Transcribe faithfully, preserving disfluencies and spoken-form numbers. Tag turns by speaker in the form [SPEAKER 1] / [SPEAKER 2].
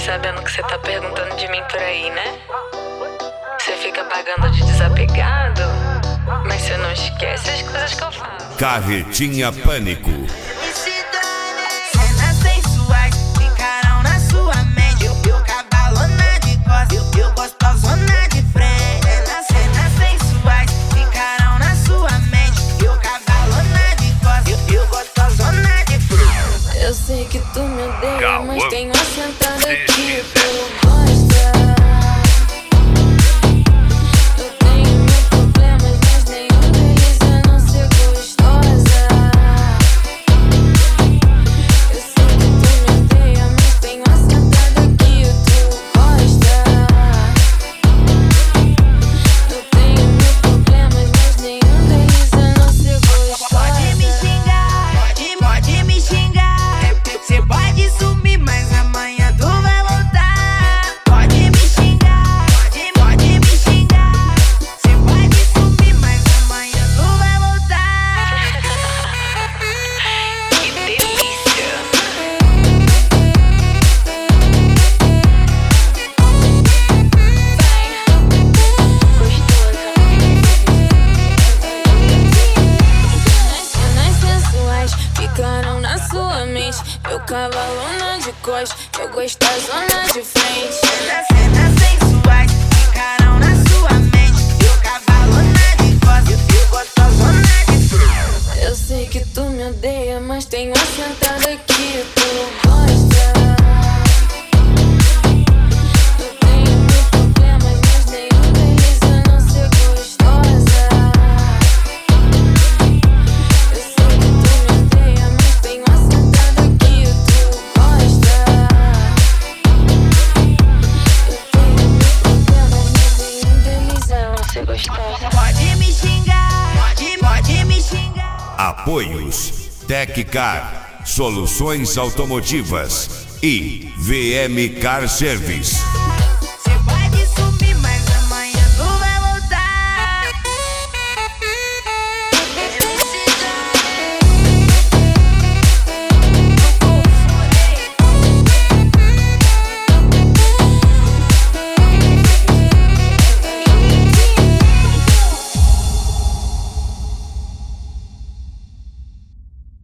[SPEAKER 1] sabendo que você tá perguntando de mim por aí, né? Você fica pagando de desapegado, mas você não esquece as coisas que eu faço.
[SPEAKER 2] Carretinha Pânico.
[SPEAKER 3] Cenas sensuais ficarão na sua mente. Eu, eu cavalona de costas, eu, eu gostosona de frente. Cenas, cenas sensuais ficarão na sua mente. Eu cavalona de costas, eu, eu gostosona de frente.
[SPEAKER 1] Eu sei que tu me odeia,
[SPEAKER 2] Calma.
[SPEAKER 1] mas tem uma sentada aqui, tu gosta. Ficaram na sua mente. Eu cavalona de costas, eu gosto da zona de frente.
[SPEAKER 3] Cenas, cenas sensuais ficarão na sua mente. Eu cavalona de costas, eu gosto da zona de frente.
[SPEAKER 1] Eu sei que tu me odeia, mas tem uma sentada aqui, tu gosta.
[SPEAKER 3] Pode me xingar, pode, pode me xingar.
[SPEAKER 2] Apoios Teccar, Soluções Automotivas e V M Car Service.